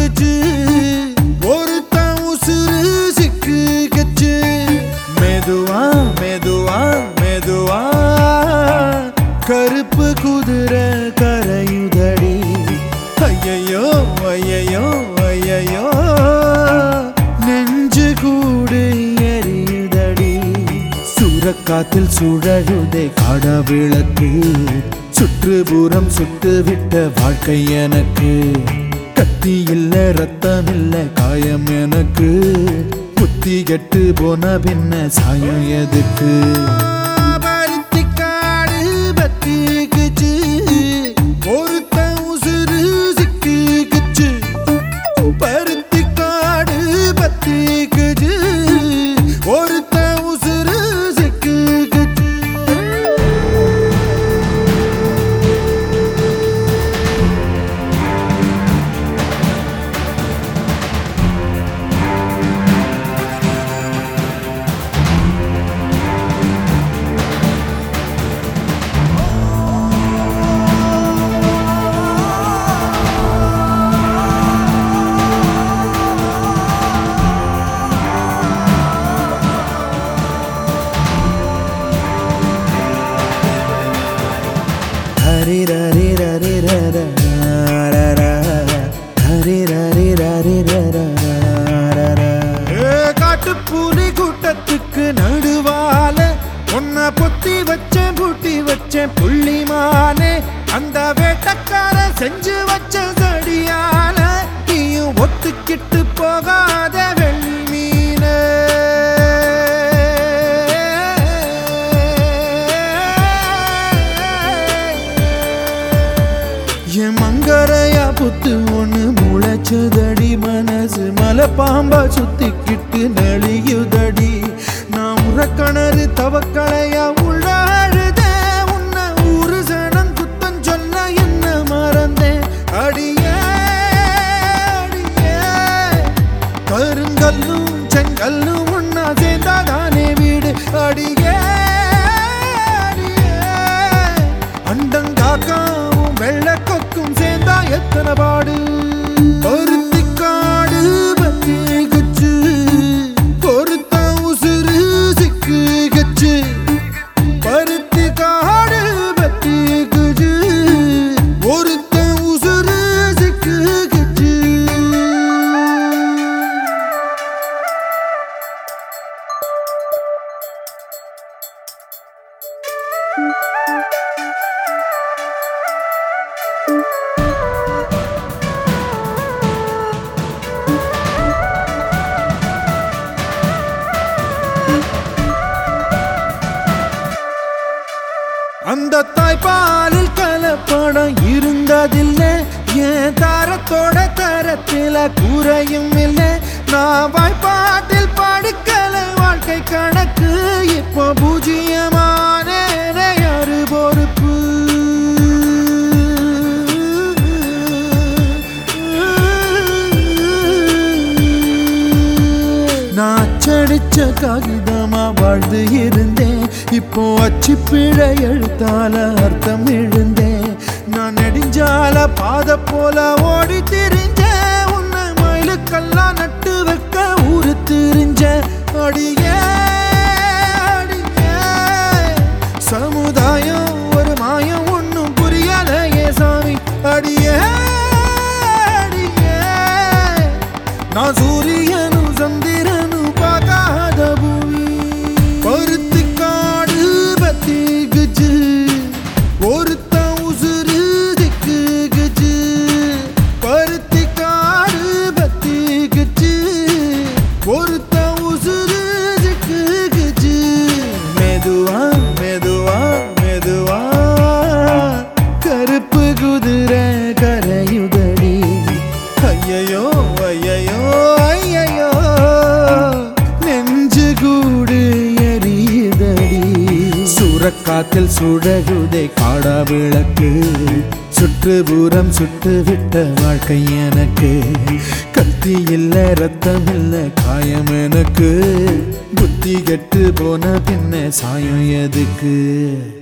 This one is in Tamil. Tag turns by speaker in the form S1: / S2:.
S1: பத்திக்குச்சு ஒருத்த உசுறு சிக்குச்சு மெதுவா மெதுவா மெதுவா கருப்பு குதிரை கரையுதடி ஐயையோ ஐயையோ ஐயையோ நெஞ்சு கூடு எரியுதடி சூறக்காத்தில் சுழழுதே காடவிளக்கு சுற்றுப்புறம் சுட்டுவிட்ட வாழ்க்கை எனக்கு கத்தி இல்ல ரத்தம் இல்ல காயம் எனக்கு புத்தி கெட்டு போன பின்ன சாயம் எதுக்கு பருத்திக்காடு பத்திக்குச்சு ஒருத்த உசுறு சிக்குச்சு பருத்திக்காடு பத்திக்குச்சு ஒருத்த உசுறு சிக்குச்சு காட்டுப்பூலி கூட்டத்துக்கு நடுவால உன்னை பொத்தி வச்சேன் பூட்டி வச்சேன் புள்ளிமானே அந்த வேட்டக்கார செஞ்சு வச்ச சடியால நீயும் ஒத்துக்கிட்டு போகாத வெள்மீன என் மங்கரையா புத்து ஒண்ணு முளைச்சதடி மனசு மலை பாம்பா சுத்திக்கிட்டு நெளியுதடி நான் உறக்கணறு தவக்களையா உள்ளாழுத உன்னை ஊரு சனம் குத்தம் சொல்ல என்ன மறந்தேன் அடியே அடியே கருங்கல்லும் செங்கல்லும் ஒன்னா சேர்ந்தாதானே வீடு அடியே அடியே அண்டங்காக்காவும் வெள்ளக்கொக்கும் சேர்ந்தா எத்தனை பாடு பருத்திக்காடு பத்திக்குச்சு பொறுத்த உசுறு சிக்குச்சு பருத்திக்காடு பத்திக்குச்சு ஒருத்த உசுறு சிக்குச்சு அந்த தாய்ப்பாலில் கலப்படம் இருந்ததில்லை என் தாரத்தோட தரத்தில குறையும் இல்லை நான் வாய்ப்பாட்டில் பாடுக்கல வாழ்க்கை கணக்கு இப்போ பூஜ்ஜியமான யாரு பொறுப்பு நான் அச்சடிச்ச காகிதமா வாழ்ந்து இருந்தேன் இப்போ அச்சு பிழை எழுத்தால அர்த்தம் எழுந்தேன் நான் நெடுஞ்சால பாத போல ஓடி திரிஞ்ச உன்னை மயிலுக்கெல்லாம் நட்டு வைக்க ஊரு திரிஞ்ச அடியே அடியே சமுதாயம் ஒரு மாயம் ஒன்னும் புரியலையே சாமி அடியே அடியே நான் சூரியனும் சந்திரனும் பார்க்காத பூமி பருத்திக்காடு பத்திக்குச்சு ஒருத்த உசுறு சிக்குச்சு பருத்திக்காடு பத்திக்குச்சு ஒருத்த உசுறு சிக்குச்சு மெதுவா மெதுவா மெதுவா கருப்பு குதிரை கரையுதடி ஐயையோ ஐயையோ ஐயையோ நெஞ்சு கூடு எரியுதடி சூறக்காத்தில் சுழழுதே காடவிளக்கு சுற்றுப்புறம் சுட்டுவிட்ட வாழ்க்கை எனக்கு கத்தி இல்ல ரத்தம் இல்ல காயம் எனக்கு புத்தி கெட்டு போன பின்ன சாயம் எதுக்கு